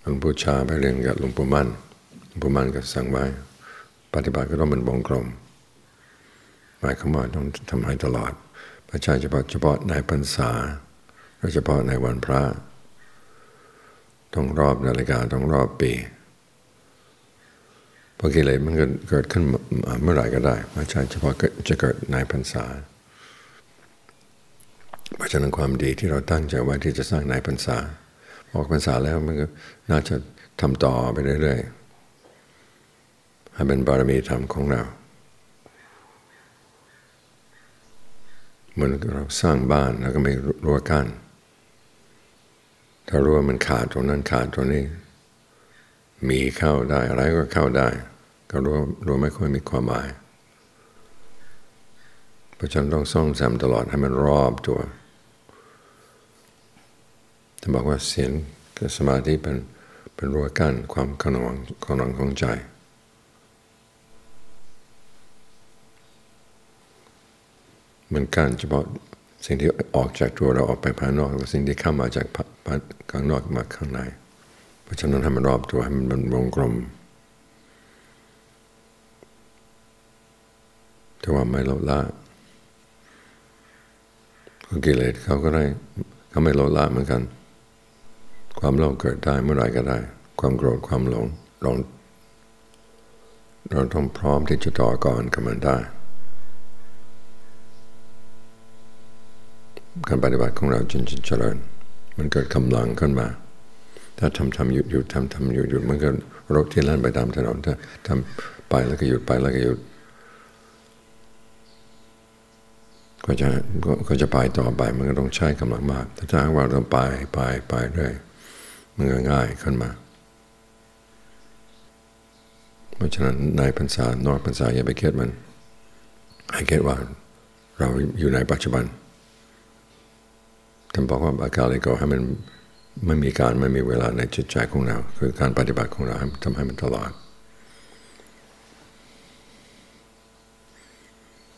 หลวงปู่ชาไปเรียนกับหลวงปู่มั่นก็สั่งไว้ปฏิบัติก็ต้องเป็นวงกลมหมายความว่าต้องทำให้ตลอดไม่ใช่เฉพาะในพรรษาโดยเฉพาะในวันพระต้องรอบนาฬิกาต้องรอบปีเพราะกิเลสมันเกิดขึ้นเมื่อไหร่ก็ได้ไม่ใช่เฉพาะจะเกิดในพรรษาเพราะฉะนั้นความดีที่เราตั้งใจไว้ที่จะสร้างในพรรษาออกพรรษาแล้วมันก็น่าจะทำต่อไปเรื่อยๆให้เป็นบารมีธรรมของเราเหมือนเราสร้างบ้านแล้วก็ไม่รั้วกั้นถ้ารั้วมันขาดตรงนั้นขาดตรงนี้มีเข้าได้อะไรก็เข้าได้ก็รั้วไม่ค่อยมีความหมายเพราะฉะนั้นต้องซ่อมแซมตลอดให้มันรอบตัวจะบอกว่าศีลกับสมาธิเป็นรั้วกั้นความขนองของใจมันกั้นเฉพาะสิ่งที่ออกจากตัวเราออกไปภายนอกกับสิ่งที่เข้ามาจากข้างนอกมาข้างในเพราะฉะนั้นให้มันรอบตัวให้มันเป็นวงกลมแต่ว่าไม่ลดละกิเลสเขาไม่ลดละเหมือนกันความโลภเกิดได้เมื่อไรก็ได้ความโกรธความหลงเราต้องพร้อมที่จะต่อกรกับมันได้การปฏิบัติของเราจึงเจริญมันเกิดกำลังขึ้นมาถ้าทำหยุดทำหยุดมันก็รถที่แล่นไปตามถนนถ้าทำไปแล้วก็หยุดไปแล้วก็หยุดก็จะไปต่อไปมันก็ต้องใช้กำลังมากแต่ถ้าว่าเราไปเรื่อยมันก็ง่ายขึ้นมาเพราะฉะนั้นในพรรษานอกพรรษาอย่าไปเครียดมันให้เครียดว่าเราอยู่ในปัจจุบันท่านบอกว่าอาการเลยก็ให้มันไม่มีเวลาในจิตใจของเราคือการปฏิบัติของเราทำให้มันตลอด